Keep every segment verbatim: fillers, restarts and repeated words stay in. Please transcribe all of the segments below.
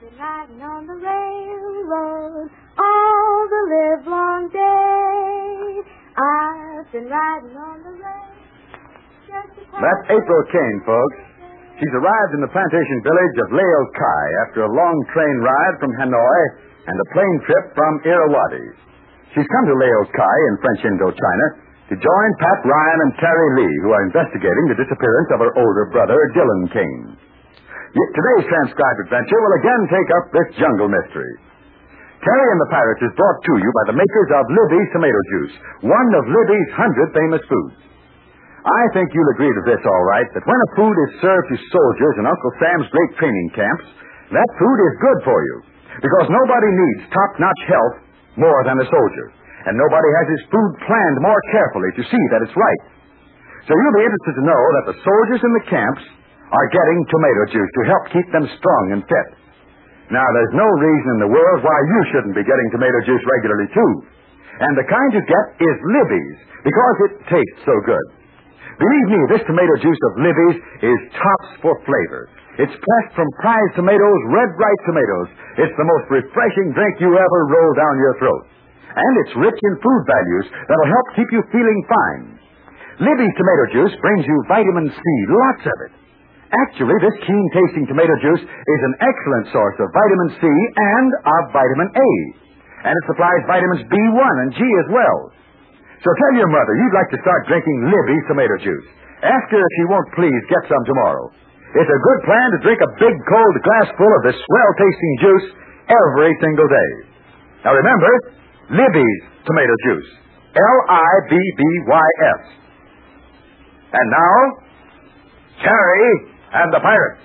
been riding on the railroad all the live long day. I've been riding on the railroad. That's April Kane, folks. She's arrived in the plantation village of Leo Kai after a long train ride from Hanoi and a plane trip from Irrawaddy. She's come to Leo Kai in French Indochina to join Pat Ryan and Terry Lee, who are investigating the disappearance of her older brother, Dylan Kane. Yet today's transcribed adventure will again take up this jungle mystery. Terry and the Pirates is brought to you by the makers of Libby's Tomato Juice, one of Libby's hundred famous foods. I think you'll agree to this, all right, that when a food is served to soldiers in Uncle Sam's great training camps, that food is good for you. Because nobody needs top-notch health more than a soldier. And nobody has his food planned more carefully to see that it's right. So you'll be interested to know that the soldiers in the camps are getting tomato juice to help keep them strong and fit. Now, there's no reason in the world why you shouldn't be getting tomato juice regularly, too. And the kind you get is Libby's, because it tastes so good. Believe me, this tomato juice of Libby's is tops for flavor. It's pressed from prize tomatoes, red ripe tomatoes. It's the most refreshing drink you ever roll down your throat. And it's rich in food values that'll help keep you feeling fine. Libby's tomato juice brings you vitamin C, lots of it. Actually, this keen-tasting tomato juice is an excellent source of vitamin C and of vitamin A. And it supplies vitamins B one and G as well. So tell your mother you'd like to start drinking Libby's tomato juice. Ask her if she won't please get some tomorrow. It's a good plan to drink a big cold glass full of this swell-tasting juice every single day. Now remember, Libby's tomato juice. L I B B Y S. And now, Terry and the Pirates.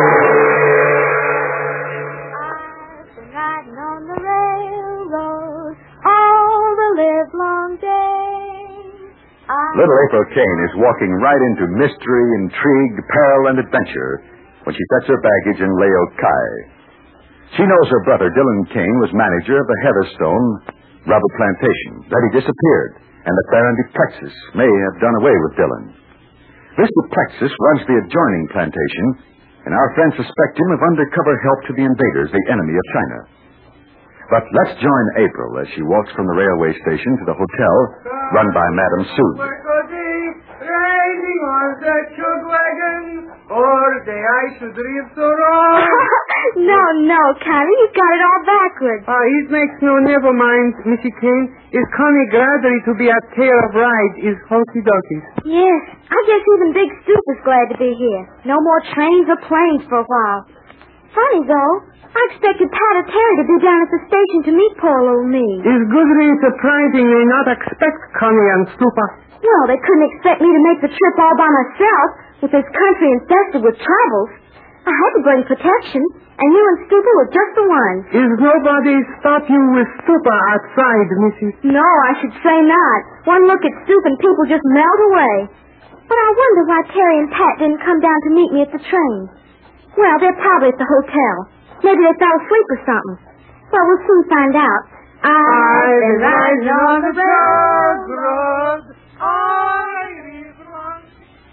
I've been riding on the railroad all the live long day. Little April Kane is walking right into mystery, intrigue, peril, and adventure when she sets her baggage in Leo Kai. She knows her brother, Dylan Kane, was manager of the Heatherstone rubber plantation, that he disappeared, and that Baron Duplexis may have done away with Dylan. This Duplexis runs the adjoining plantation, and our friends suspect him of undercover help to the invaders, the enemy of China. But let's join April as she walks from the railway station to the hotel run by Madame Sue. Riding on the chug wagon, or the ice should reef so wrong. No, no, Connie, you got it all backwards. Ah, uh, it makes no never mind, Missy Kane. Is Connie Gradery to be a tail of ride is honky-donkey. Yes, I guess even Big Stoop is glad to be here. No more trains or planes for a while. Funny, though, I expected Pat or Terry to be down at the station to meet poor little me. It's goodly surprising they not expect Connie and Stupa. Well, they couldn't expect me to make the trip all by myself with this country infested with troubles. I had to bring protection, and you and Stupa were just the ones. Is nobody stop you with Stupa outside, Missy? No, I should say not. One look at Stupa and people just melt away. But I wonder why Terry and Pat didn't come down to meet me at the train. Well, they're probably at the hotel. Maybe they fell asleep or something. Well, we'll soon find out. I've been riding on the railroad. I live long.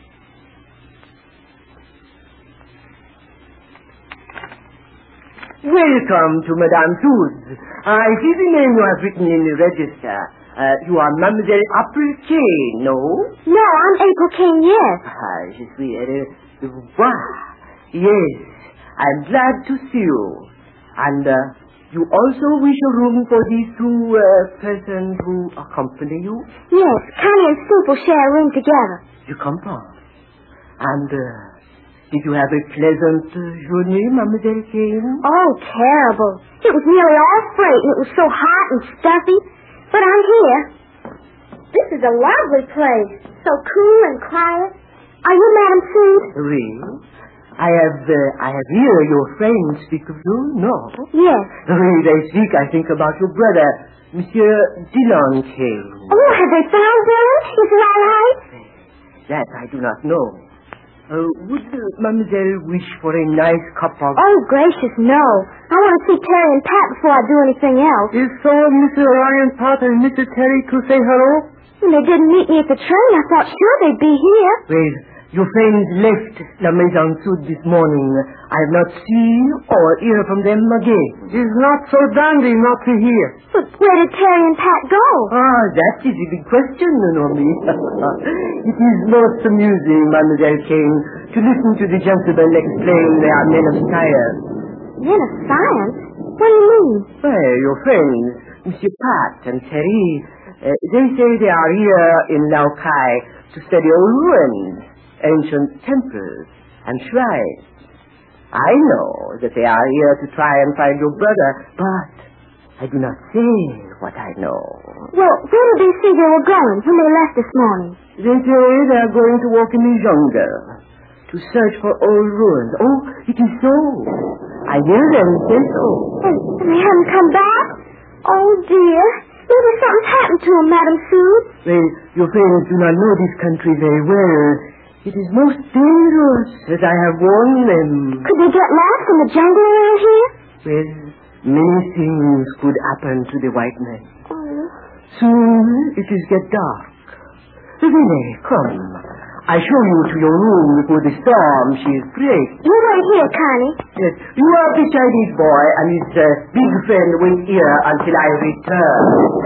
Welcome to Madame Suze. I see the name you have written in the register. Uh, you are Mademoiselle April Kane, no? No, I'm April Kane, yes. Ah, je suis... Uh, wow. Yes, I'm glad to see you. And uh, you also wish a room for these two uh, persons who accompany you? Yes, Connie and Stoop will share a room together. You comprend. And uh, did you have a pleasant uh, journey, Mademoiselle Kane? Oh, terrible. It was nearly all freight, and it was so hot and stuffy. But I'm here. This is a lovely place. So cool and quiet. Are you Madame Sue? Really? I have, uh, I have heard your friends speak of you, no? Yes. When they speak, I think about your brother, Monsieur Dylan Kane. Oh, have they found him? Is he all right? That I do not know. Uh, would uh, Mademoiselle wish for a nice cup of... Oh, gracious, no. I want to see Terry and Pat before I do anything else. Is so Mister Ryan, Pat, and Mister Terry to say hello? When they didn't meet me at the train, I thought sure they'd be here. Well, your friends left La Maison Sud this morning. I have not seen or hear from them again. It is not so dandy not to hear. But where did Terry and Pat go? Ah, that is a big question, Naomi. It is most amusing, Mademoiselle Kane, to listen to the gentlemen explain they are men of science. Men of science? What do you mean? Well, your friends, Monsieur Pat and Terry, uh, they say they are here in Lao Kai to study old ruins, ancient temples, and shrines. I know that they are here to try and find your brother, but I do not say what I know. Well, where did they say they were going when they left this morning? They say they are going to walk in the jungle to search for old ruins. Oh, it is so. I hear them say so. And they haven't come back? Oh, dear. Maybe something's happened to them, Madame Sue. Well, your friends do not know this country very well. It is most dangerous, as I have warned them. Could they get lost in the jungle around here? Well, many things could happen to the white men. Oh. Soon it is get dark. Vinay, come. I show you to your room before the storm she is great. You wait here, Connie. Yes, you are the Chinese boy and his uh, big friend wait here until I return.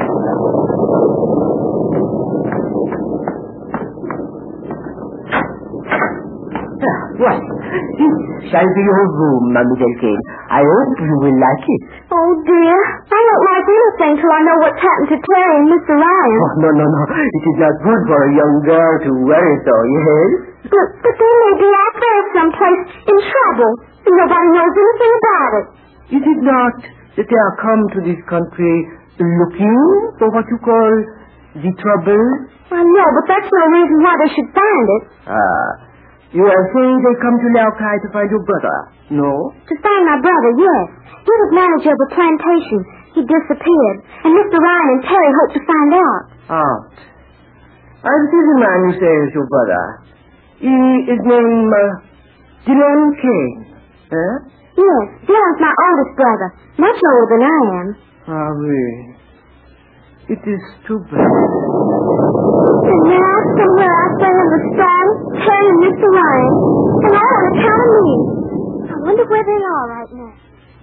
What? This shall be your room, Mademoiselle Kane. I hope you will like it. Oh, dear. I don't like anything till I know what's happened to Terry and Mister Ryan. Oh, no, no, no. It is not good for a young girl to worry so, yes? But, but they may be out there someplace in trouble, and nobody knows anything about it. Is it not that they are come to this country looking for what you call the trouble? I know, but that's no reason why they should find it. Ah. You are saying they come to Lao Kai to find your brother? No? To find my brother, yes. He was manager of a plantation. He disappeared. And Mister Ryan and Terry hope to find out. Out. And this is the man you say is your brother. He is named uh, Dylan Kane. Huh? Yes, Dylan's my oldest brother. Much older than I am. Ah, oui. It is too bad. And now, somewhere out there in the storm, Terry and Mister Ryan, and all on account of me. I wonder where they are right now.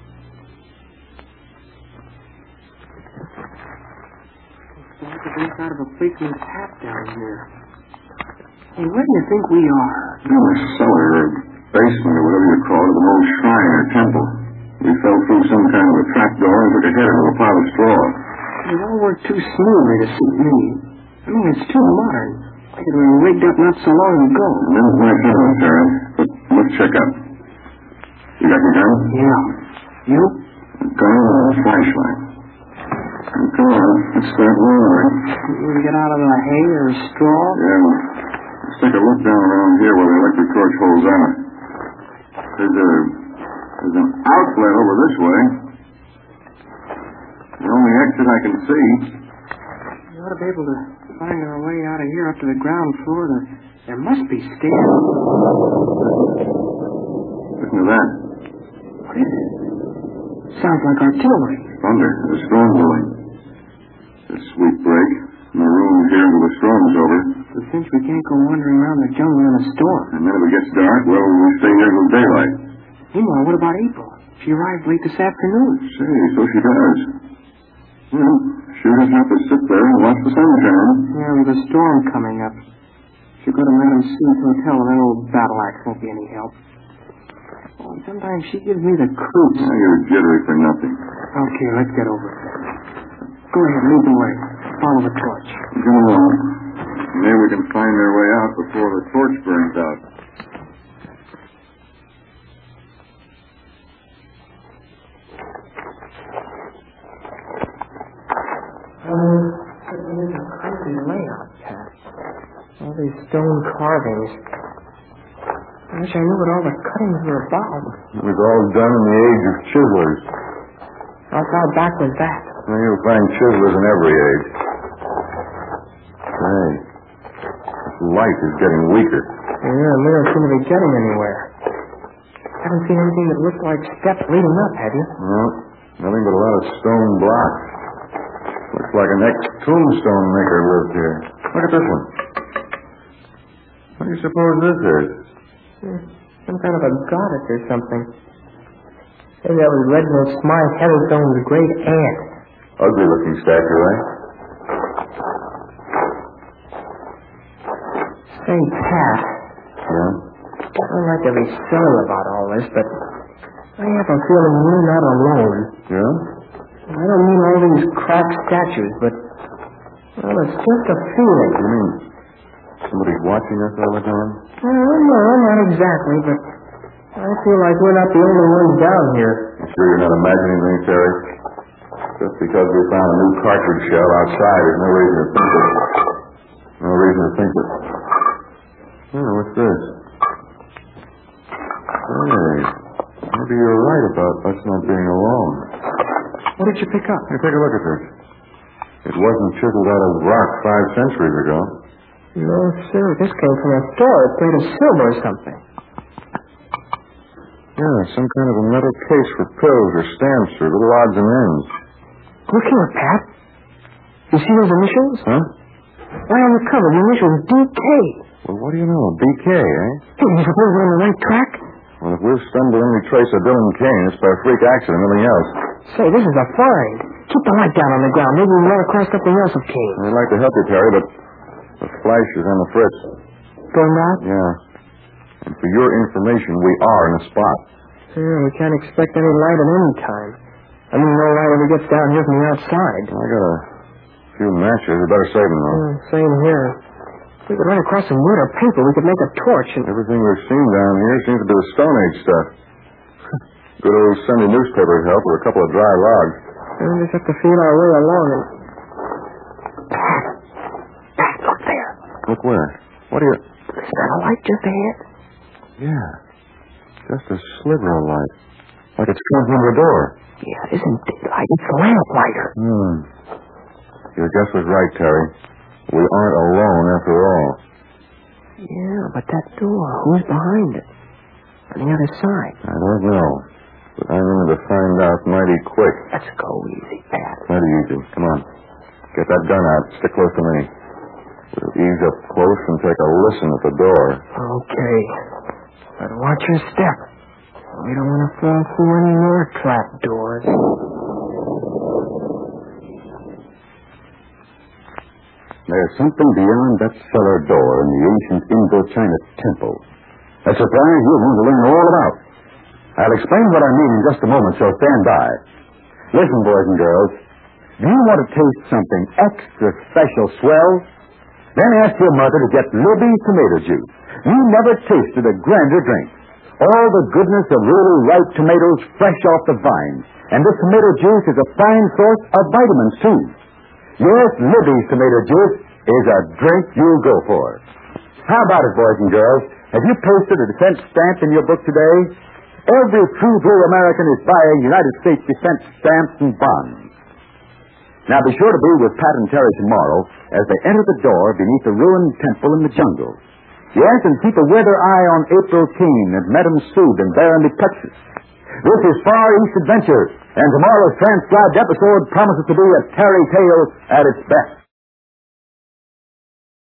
It's like the inside of a policeman's hat down here. Hey, where do you think we are? In a cellar or basement or whatever you call it, of an old shrine or temple. We fell through some kind of a trap door and took a head into a pile of straw. It all worked too smoothly to suit me. I mean, it's too modern. Like it was rigged up not so long ago. And then my turn, Terry. But let's check up. You got your gun? Yeah. You? A gun and a flashlight. Come on, let's start rolling. You get out of the hay or straw? Yeah, let's take a look down around here where the electric torch holds out. There's a there's an outlet over this way. The only exit I can see. We ought to be able to find our way out of here up to the ground floor. There, there must be stairs. Listen to that. What is it? Sounds like artillery. Thunder. There's a storm blowing. A sweet break. And the room's here until the storm's over. But since we can't go wandering around the jungle in a storm. And then if it gets dark, well, we'll stay here till daylight. Meanwhile, what about April? She arrived late this afternoon. Say, so she does. Well, she'll just have to sit there and watch the sunshine. Yeah, with a storm coming up. She'll go to Madame Sue's hotel. That old battle axe won't be any help. Oh, and sometimes she gives me the creeps. Now you're jittery for nothing. Okay, let's get over it. Go ahead, lead the way. Follow the torch. Come along. Maybe we can find their way out before the torch burns out. Um, it is a crazy layout, Pat. All these stone carvings. I wish I knew what all the cuttings were about. It was all done in the age of chiselers. How far back was that? Well, you'll find chiselers in every age. Hey, this light is getting weaker. Yeah, and we don't seem to be getting anywhere. Haven't seen anything that looks like steps leading up, have you? No, nothing but a lot of stone blocks. Looks like an ex-tombstone maker lived here. Look at this one. What do you suppose this is? Hmm. Some kind of a goddess or something. Maybe that was Reginald Smythe Heatherstone's great aunt. Ugly looking statue, eh? Say, Pat, Yeah? I don't like to be silly about all this, but I have a feeling you're not alone. Yeah? I don't mean all these cracked statues, but, well, it's just a feeling. You mean somebody's watching us all the time? Well, no, not exactly, but I feel like we're not the only ones down here. You sure you're not imagining things, Terry? Just because we found a new cartridge shell outside, there's no reason to think that. No reason to think that. Oh, what's this? Hey, maybe you're right about us not being alone. What did you pick up? Hey, take a look at this. It wasn't chiseled out of rock five centuries ago. No, sir. This came from a store. It's made of silver or something. Yeah, some kind of a metal case for pills or stamps or little odds and ends. Look here, Pat. You see those initials? Huh? Right on the cover, the initials D K. Well, what do you know? B K, eh? Hey, you suppose we're on the right track? Well, if we've stumbled any trace of Dylan Kane, it's by freak accident, nothing else. Say, this is a find. Keep the light down on the ground. Maybe we run across something else of Kane. I'd like to help you, Terry, but the flash is on the fritz. Going out? Yeah. And for your information, we are in a spot. Yeah, we can't expect any light at any time. I mean, no light ever gets down here from the outside. I got a few matches. We better save them, though. Yeah, same here. If we could run across some wood or paper, we could make a torch and... Everything we've seen down here seems to be the Stone Age stuff. Good old Sunday newspaper help with a couple of dry logs. We'll just have to feel our way along and... Pat! Pat, look there. Look where? What do you... Is that a light just ahead? Yeah. Just a sliver of light. Like it's coming from the door. Yeah, it isn't daylight. It's a lamplighter. Hmm. Your guess was right, Terry. We aren't alone after all. Yeah, but that door, who's behind it? On the other side. I don't know. But I'm going to find out mighty quick. Let's go easy, Pat. Mighty easy. Come on. Get that gun out. Stick close to me. We'll ease up close and take a listen at the door. Okay. But watch your step. We don't want to fall through any more trap doors. There's something beyond that cellar door in the ancient Indochina temple. A surprise you're going to learn all about. I'll explain what I mean in just a moment, so stand by. Listen, boys and girls. Do you want to taste something extra special swell? Then ask your mother to get Libby's tomato juice. You never tasted a grander drink. All the goodness of really ripe tomatoes fresh off the vine. And this tomato juice is a fine source of vitamins, too. Yes, Libby's tomato juice is a drink you'll go for. How about it, boys and girls? Have you posted a defense stamp in your book today? Every true blue American is buying United States defense stamps and bonds. Now be sure to be with Pat and Terry tomorrow as they enter the door beneath the ruined temple in the jungle. Yes, and keep a weather eye on April Keene and Madame Sood in Barranby, Texas. This is Far East Adventure, and tomorrow's transcribed episode promises to be a Terry tale at its best.